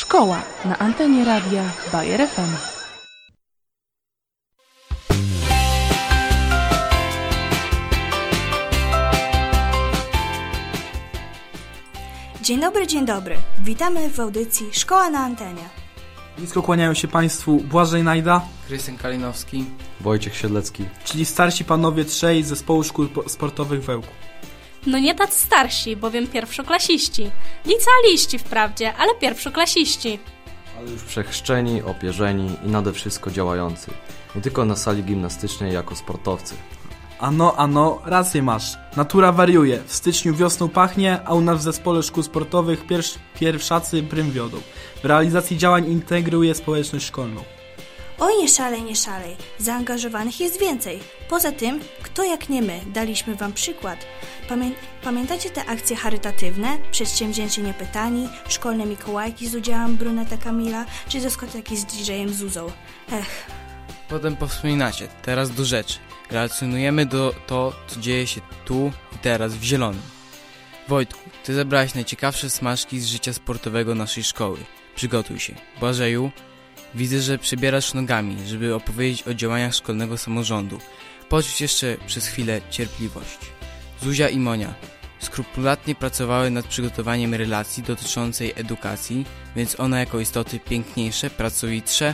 Szkoła na antenie radia Bayer FM. Dzień dobry. Witamy w audycji Szkoła na antenie. Nisko kłaniają się Państwu Błażej Najda, Krystian Kalinowski, Wojciech Siedlecki, czyli starsi panowie trzej z zespołu szkół sportowych w Ełku. No nie tacy starsi, bowiem pierwszoklasiści. Licealiści wprawdzie, ale pierwszoklasiści. ale już przechrzczeni, opierzeni i nade wszystko działający. Nie tylko na sali gimnastycznej jako sportowcy. Ano, rację masz. Natura wariuje. W styczniu wiosną pachnie, a u nas w zespole szkół sportowych pierwszacy prym wiodą. W realizacji działań integruje społeczność szkolną. Oj, nie szalej. Zaangażowanych jest więcej. Poza tym, kto jak nie my, daliśmy wam przykład. Pamiętacie te akcje charytatywne? Przedsięwzięcie Niepytani, szkolne Mikołajki z udziałem Bruneta Kamila, czy dyskoteki z DJ-em Zuzą? Potem powspominacie, teraz do rzeczy. Relacjonujemy to, co dzieje się tu i teraz w Zielonym. Wojtku, ty zebrałeś najciekawsze smaczki z życia sportowego naszej szkoły. Przygotuj się. Błażeju, widzę, że przebierasz nogami, żeby opowiedzieć o działaniach szkolnego samorządu. Poczuć jeszcze przez chwilę cierpliwość. Zuzia i Monia skrupulatnie pracowały nad przygotowaniem relacji dotyczącej edukacji, więc one jako istoty piękniejsze, pracowitsze,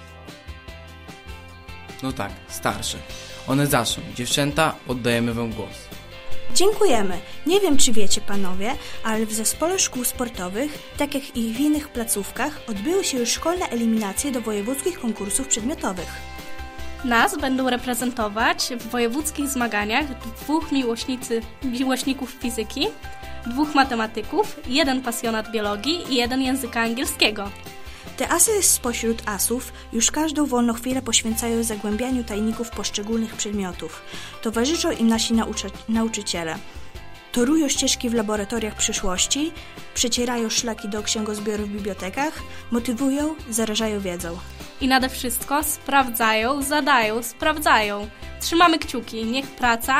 no tak, starsze. One zaczną. Dziewczęta, oddajemy wam głos. Dziękujemy. Nie wiem, czy wiecie panowie, ale w zespole szkół sportowych, tak jak i w innych placówkach, odbyły się już szkolne eliminacje do wojewódzkich konkursów przedmiotowych. Nas będą reprezentować w wojewódzkich zmaganiach dwóch miłośników fizyki, dwóch matematyków, jeden pasjonat biologii i jeden języka angielskiego. Te asy spośród asów już każdą wolną chwilę poświęcają zagłębianiu tajników poszczególnych przedmiotów. Towarzyszą im nasi nauczyciele. Torują ścieżki w laboratoriach przyszłości, przecierają szlaki do księgozbiorów w bibliotekach, motywują, zarażają wiedzą. I nade wszystko sprawdzają. Trzymamy kciuki, niech praca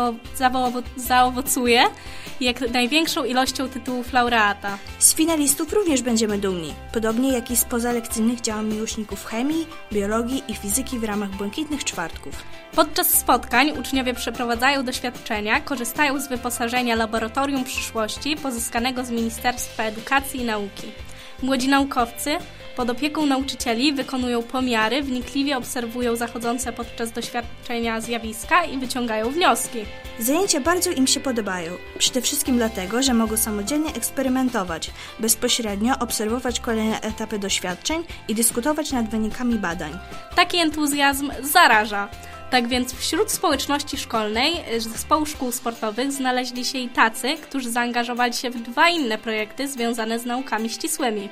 zaowocuje jak największą ilością tytułów laureata. Z finalistów również będziemy dumni, podobnie jak i z pozalekcyjnych działań miłośników chemii, biologii i fizyki w ramach Błękitnych Czwartków. Podczas spotkań uczniowie przeprowadzają doświadczenia, korzystają z wyposażenia Laboratorium Przyszłości pozyskanego z Ministerstwa Edukacji i Nauki. Młodzi naukowcy pod opieką nauczycieli wykonują pomiary, wnikliwie obserwują zachodzące podczas doświadczenia zjawiska i wyciągają wnioski. Zajęcia bardzo im się podobają, przede wszystkim dlatego, że mogą samodzielnie eksperymentować, bezpośrednio obserwować kolejne etapy doświadczeń i dyskutować nad wynikami badań. Taki entuzjazm zaraża. Tak więc wśród społeczności szkolnej zespołu szkół sportowych znaleźli się i tacy, którzy zaangażowali się w dwa inne projekty związane z naukami ścisłymi.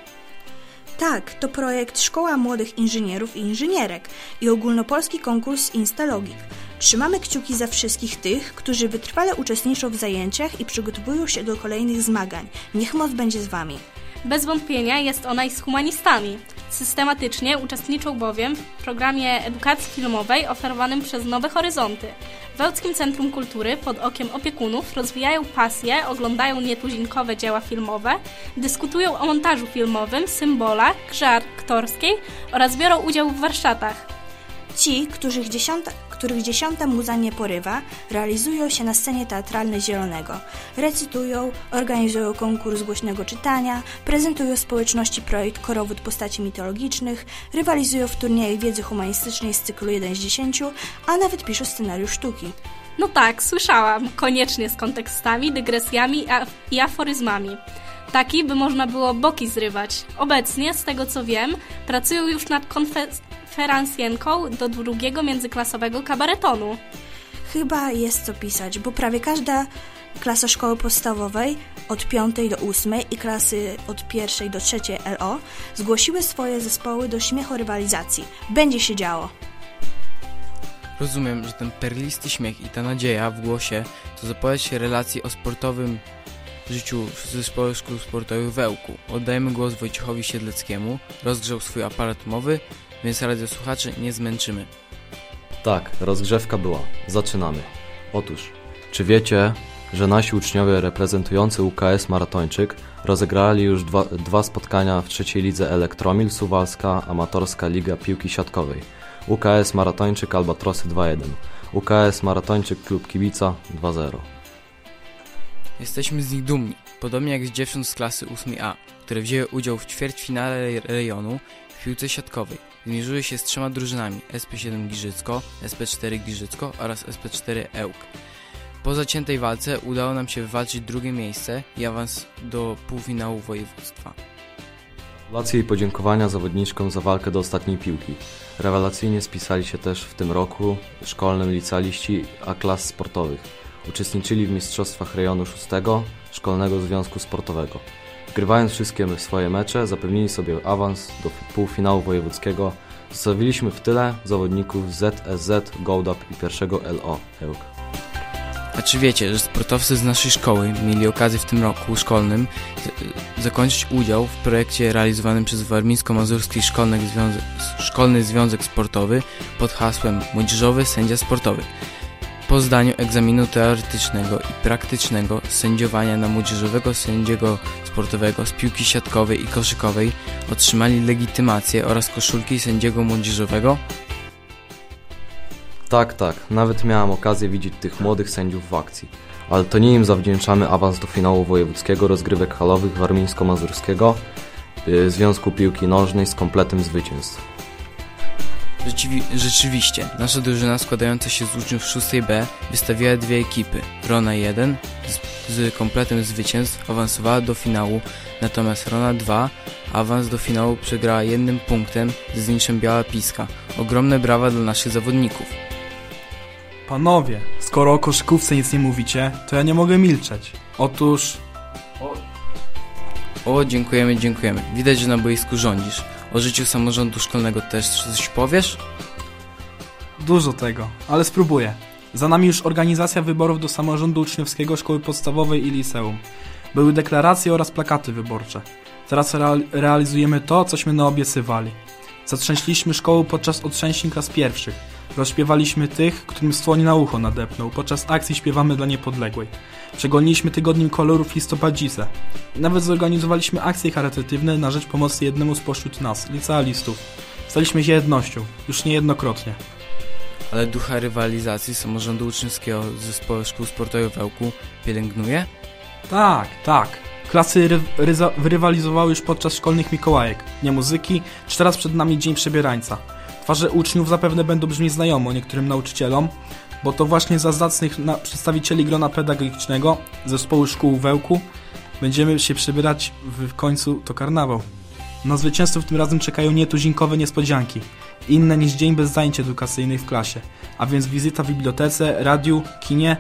Tak, to projekt Szkoła Młodych Inżynierów i Inżynierek i ogólnopolski konkurs Instalogik. Trzymamy kciuki za wszystkich tych, którzy wytrwale uczestniczą w zajęciach i przygotowują się do kolejnych zmagań. Niech moc będzie z Wami. Bez wątpienia jest ona i z humanistami. Systematycznie uczestniczą bowiem w programie edukacji filmowej oferowanym przez Nowe Horyzonty. W Ełckim Centrum Kultury pod okiem opiekunów rozwijają pasję, oglądają nietuzinkowe dzieła filmowe, dyskutują o montażu filmowym, symbolach, grze aktorskiej oraz biorą udział w warsztatach. Ci, których dziesiąta muza nie porywa, realizują się na scenie teatralnej Zielonego. Recytują, organizują konkurs głośnego czytania, prezentują społeczności projekt Korowód postaci mitologicznych, rywalizują w turnieju wiedzy humanistycznej z cyklu 1 z 10, a nawet piszą scenariusz sztuki. No tak, słyszałam, koniecznie z kontekstami, dygresjami i aforyzmami. Taki, by można było boki zrywać. Obecnie, z tego co wiem, pracują już nad konferencjenką do drugiego międzyklasowego kabaretonu. Chyba jest co pisać, bo prawie każda klasa szkoły podstawowej od 5 do 8 i klasy od 1 do 3 LO zgłosiły swoje zespoły do śmiechu rywalizacji. Będzie się działo. Rozumiem, że ten perlisty śmiech i ta nadzieja w głosie to zapowiedź się relacji o sportowym życiu w zespole szkół sportowych w Ełku. Oddajemy głos Wojciechowi Siedleckiemu. Rozgrzał swój aparat mowy, więc radiosłuchaczy nie zmęczymy. Tak, rozgrzewka była. Zaczynamy. Otóż, czy wiecie, że nasi uczniowie reprezentujący UKS Maratończyk Rozegrali już dwa spotkania w trzeciej lidze Elektromil Suwalska, amatorska liga piłki siatkowej. UKS Maratończyk Albatrosy 2-1. UKS Maratończyk Klub Kibica 2-0. Jesteśmy z nich dumni, podobnie jak z dziewcząt z klasy 8A, które wzięły udział w ćwierćfinale rejonu w piłce siatkowej. Zmierzyły się z 3 drużynami: SP7 Giżycko, SP4 Giżycko oraz SP4 Ełk. Po zaciętej walce udało nam się wywalczyć drugie miejsce i awans do półfinału województwa. Gratulacje i podziękowania zawodniczkom za walkę do ostatniej piłki. Rewelacyjnie spisali się też w tym roku szkolnym licealiści A-klas sportowych. Uczestniczyli w mistrzostwach rejonu 6 Szkolnego Związku Sportowego. Wygrywając wszystkie swoje mecze, zapewnili sobie awans do półfinału wojewódzkiego. Zostawiliśmy w tyle zawodników ZSZ, Gołdap i 1 LO Ełk. A czy wiecie, że sportowcy z naszej szkoły mieli okazję w tym roku szkolnym zakończyć udział w projekcie realizowanym przez Warmińsko-Mazurski Szkolny Związek Sportowy pod hasłem Młodzieżowy Sędzia Sportowy? Po zdaniu egzaminu teoretycznego i praktycznego sędziowania na młodzieżowego sędziego sportowego z piłki siatkowej i koszykowej otrzymali legitymację oraz koszulki sędziego młodzieżowego. Tak, nawet miałem okazję widzieć tych młodych sędziów w akcji. Ale to nie im zawdzięczamy awans do finału wojewódzkiego rozgrywek halowych Warmińsko-Mazurskiego Związku Piłki Nożnej z kompletem zwycięstw. Rzeczywiście, nasza drużyna składająca się z uczniów 6B wystawiła 2 ekipy. Rona 1 z kompletem zwycięstw awansowała do finału, natomiast Rona 2 awans do finału przegrała 1 punktem z niczym Biała Piska. Ogromne brawa dla naszych zawodników. Panowie, skoro o koszykówce nic nie mówicie, to ja nie mogę milczeć. Otóż... O, dziękujemy. Widać, że na boisku rządzisz. O życiu samorządu szkolnego też coś powiesz? Dużo tego, ale spróbuję. Za nami już organizacja wyborów do samorządu uczniowskiego szkoły podstawowej i liceum. Były deklaracje oraz plakaty wyborcze. Teraz realizujemy to, cośmy naobiecywali. Zatrzęśliśmy szkołę podczas otrzęsin klas pierwszych. Rozśpiewaliśmy tych, którym słoń na ucho nadepnął. Podczas akcji Śpiewamy dla Niepodległej. Przegoniliśmy tygodniem kolorów listopadzice. Nawet zorganizowaliśmy akcje charytatywne na rzecz pomocy jednemu spośród nas, licealistów. Staliśmy się jednością, już niejednokrotnie. Ale ducha rywalizacji samorządu uczniowskiego z zespołu szkół sportowych w Ełku pielęgnuje? Tak. Klasy rywalizowały już podczas szkolnych Mikołajek, Dnia Muzyki, czy teraz przed nami Dzień Przebierańca. Twarze uczniów zapewne będą brzmieć znajomo niektórym nauczycielom, bo to właśnie za zacnych przedstawicieli grona pedagogicznego zespołu szkół w Ełku będziemy się przebierać w końcu to karnawał. Na zwycięzców tym razem czekają nietuzinkowe niespodzianki, inne niż dzień bez zajęć edukacyjnych w klasie, a więc wizyta w bibliotece, radiu, kinie.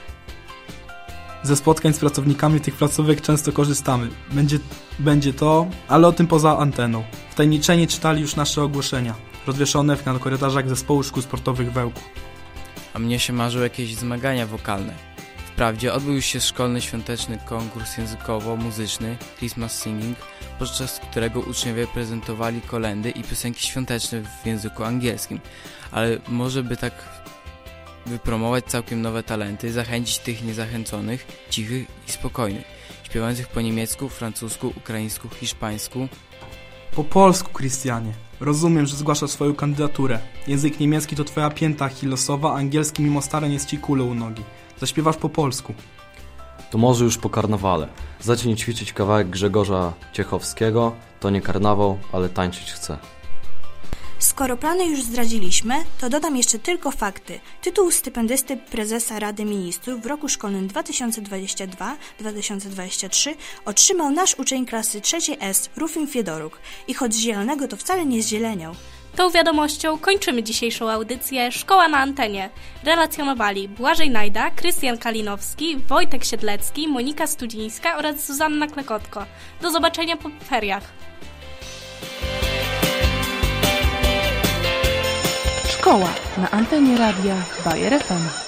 Ze spotkań z pracownikami tych placówek często korzystamy. Będzie to, ale o tym poza anteną. Wtajemniczeni czytali już nasze ogłoszenia, rozwieszone na korytarzach zespołu szkół sportowych w Ełku. A mnie się marzą jakieś zmagania wokalne. Wprawdzie odbył się szkolny świąteczny konkurs językowo-muzyczny Christmas Singing, podczas którego uczniowie prezentowali kolędy i piosenki świąteczne w języku angielskim. Ale może by tak wypromować całkiem nowe talenty, zachęcić tych niezachęconych, cichych i spokojnych, śpiewających po niemiecku, francusku, ukraińsku, hiszpańsku. Po polsku, Krystianie. Rozumiem, że zgłaszasz swoją kandydaturę. Język niemiecki to twoja pięta achillesowa, angielski mimo starań jest ci kulą u nogi. Zaśpiewasz po polsku. To może już po karnawale. Zacznij ćwiczyć kawałek Grzegorza Ciechowskiego. To nie karnawał, ale tańczyć chcę. Skoro plany już zdradziliśmy, to dodam jeszcze tylko fakty. Tytuł stypendysty prezesa Rady Ministrów w roku szkolnym 2022-2023 otrzymał nasz uczeń klasy 3S, Rufin Fiedoruk. I choć z zielonego to wcale nie z zielenią. Tą wiadomością kończymy dzisiejszą audycję Szkoła na antenie. Relacjonowali Błażej Najda, Krystian Kalinowski, Wojtek Siedlecki, Monika Studzińska oraz Zuzanna Klekotko. Do zobaczenia po feriach. Szkoła na antenie radia Bayer FM.